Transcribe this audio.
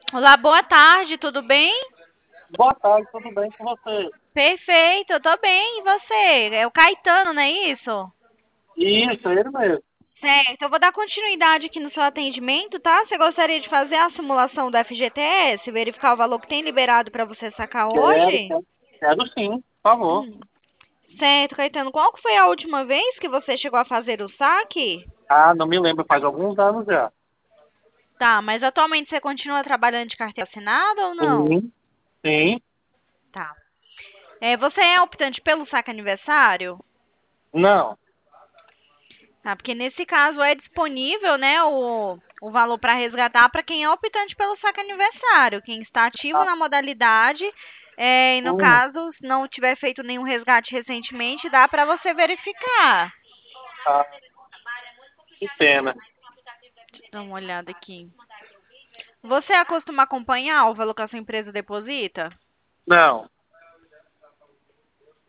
Olá, boa tarde, tudo bem? Boa tarde, tudo bem com você? Perfeito, eu tô bem, e você? É o Caetano, não é isso? Isso, é ele mesmo. Certo, eu vou dar continuidade aqui no seu atendimento, tá? Você gostaria de fazer a simulação do FGTS, verificar o valor que tem liberado para você sacar Quero, hoje? quero, quero sim, por favor. Certo, Caetano, qual que foi a última vez que você chegou a fazer o saque? Ah, não me lembro, faz alguns anos já. Tá, mas atualmente você continua trabalhando de carteira assinada ou não? Sim, sim, Tá. Você é optante pelo saque aniversário? não. Tá, porque nesse caso é disponível, né, o valor para resgatar para quem é optante pelo saque aniversário, quem está ativo Ah, na modalidade, e no hum, caso, se não tiver feito nenhum resgate recentemente, dá para você verificar. ah, que pena. Deixa eu dar uma olhada aqui. Você costuma acompanhar o valor que a sua empresa deposita? Não,